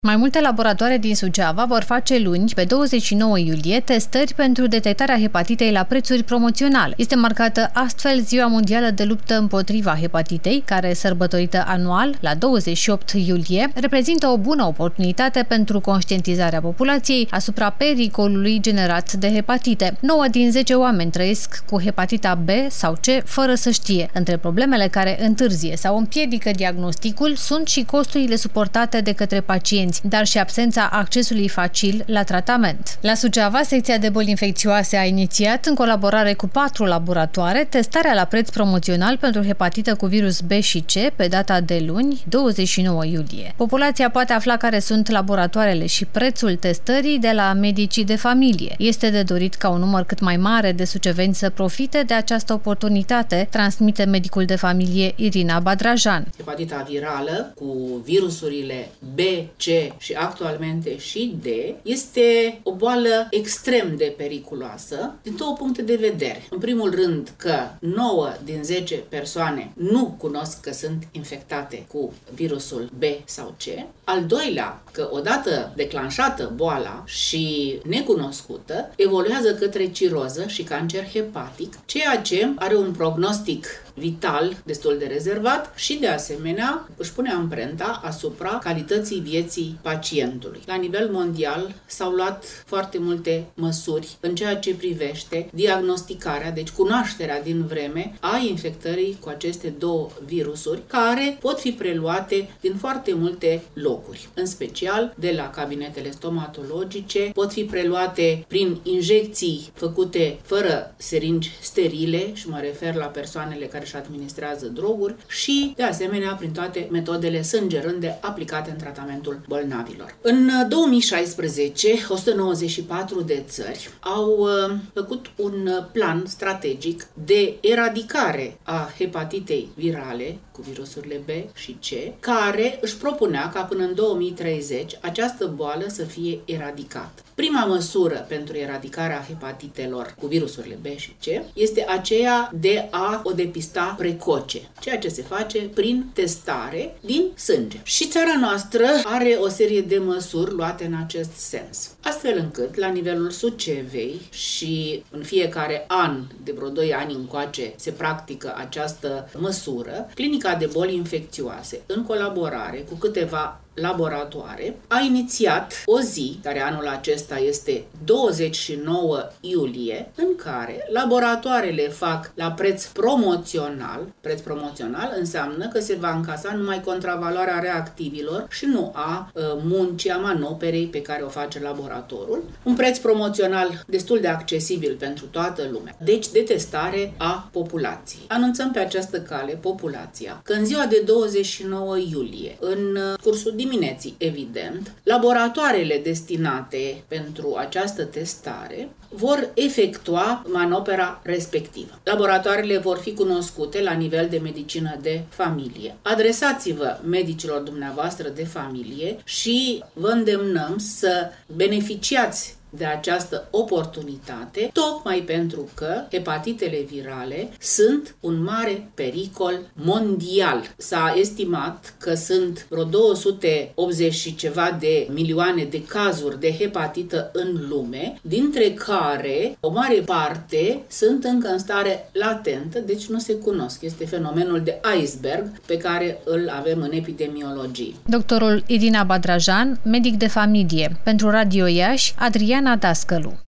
Mai multe laboratoare din Suceava vor face luni, pe 29 iulie, testări pentru detectarea hepatitei la prețuri promoționale. Este marcată astfel Ziua Mondială de Luptă împotriva hepatitei, care, sărbătorită anual, la 28 iulie, reprezintă o bună oportunitate pentru conștientizarea populației asupra pericolului generat de hepatite. 9 din 10 oameni trăiesc cu hepatita B sau C fără să știe. Între problemele care întârzie sau împiedică diagnosticul sunt și costurile suportate de către pacienți, dar și absența accesului facil la tratament. La Suceava, secția de boli infecțioase a inițiat, în colaborare cu 4 laboratoare, testarea la preț promoțional pentru hepatită cu virus B și C pe data de luni, 29 iulie. Populația poate afla care sunt laboratoarele și prețul testării de la medicii de familie. Este de dorit ca un număr cât mai mare de suceveni să profite de această oportunitate, transmite medicul de familie Irina Badrajan. Hepatita virală cu virusurile B, C și actualmente și D este o boală extrem de periculoasă din două puncte de vedere. În primul rând că 9 din 10 persoane nu cunosc că sunt infectate cu virusul B sau C. Al doilea, că odată declanșată boala și necunoscută, evoluează către ciroză și cancer hepatic, ceea ce are un prognostic vital destul de rezervat și, de asemenea, își pune amprenta asupra calității vieții pacientului. La nivel mondial s-au luat foarte multe măsuri în ceea ce privește diagnosticarea, deci cunoașterea din vreme a infectării cu aceste două virusuri, care pot fi preluate din foarte multe locuri, în special de la cabinetele stomatologice, pot fi preluate prin injecții făcute fără seringi sterile, și mă refer la persoanele care își administrează droguri, și, de asemenea, prin toate metodele sângerânde aplicate în tratamentul bolnavilor. În 2016, 194 de țări au făcut un plan strategic de eradicare a hepatitei virale cu virusurile B și C, care își propunea ca până în 2030 această boală să fie eradicată. Prima măsură pentru eradicarea hepatitelor cu virusurile B și C este aceea de a o depista precoce, ceea ce se face prin testare din sânge. Și țara noastră are o serie de măsuri luate în acest sens, astfel încât, la nivelul Sucevei, și în fiecare an, de vreo 2 ani încoace, se practică această măsură, Clinica de Boli Infecțioase, în colaborare cu câteva laboratoare, a inițiat o zi, care anul acesta este 29 iulie, în care laboratoarele fac la preț promoțional. Preț promoțional înseamnă că se va încasa numai contravaloarea reactivilor și nu a muncii, a manoperei pe care o face laboratorul. Un preț promoțional destul de accesibil pentru toată lumea. Deci, de testare a populației. Anunțăm pe această cale populația că în ziua de 29 iulie, în cursul dimineții, evident, laboratoarele destinate pentru această testare vor efectua manopera respectivă. Laboratoarele vor fi cunoscute la nivel de medicină de familie. Adresați-vă medicilor dumneavoastră de familie și vă îndemnăm să beneficiați de această oportunitate, tocmai pentru că hepatitele virale sunt un mare pericol mondial. S-a estimat că sunt vreo 280 și ceva de milioane de cazuri de hepatită în lume, dintre care o mare parte sunt încă în stare latentă, deci nu se cunosc. Este fenomenul de iceberg pe care îl avem în epidemiologie. Doctorul Irina Badrajan, medic de familie, pentru Radio Iași, Adriana Dascălu.